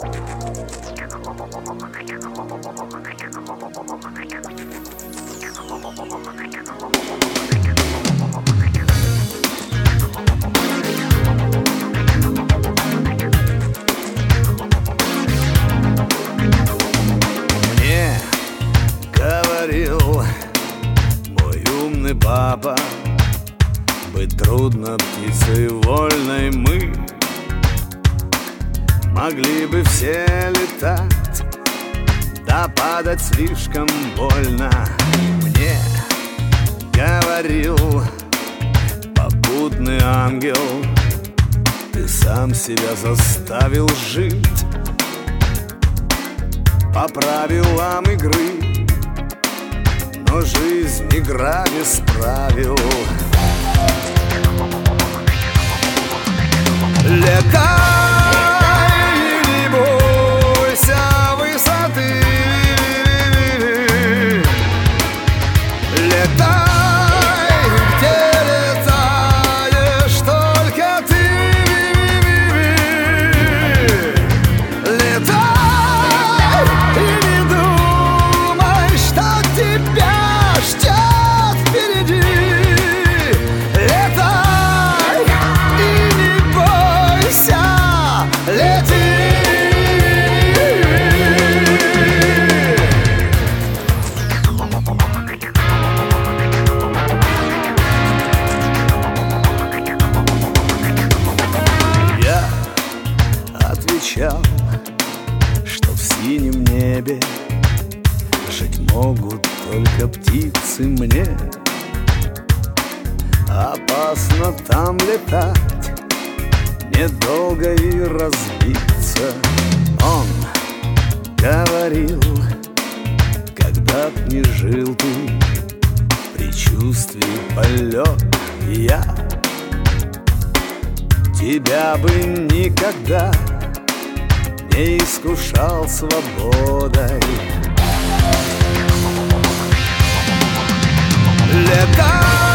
Мне говорил мой умный папа, быть трудно птицей вольной мы могли бы все летать, да падать слишком больно. Мне говорил попутный ангел, ты сам себя заставил жить по правилам игры, но жизнь игра без правил. Летай, не бойся высоты. Летай, где летаешь только ты. Летай и не думай, что тебя ждет впереди. Летай и не бойся, лети. Я отвечал, что в синем небе жить могут только птицы мне. Опасно там летать, недолго и разбиться. Он говорил, когда б не жил ты в предчувствии полет, я тебя бы никогда не искушал свободой. Летай!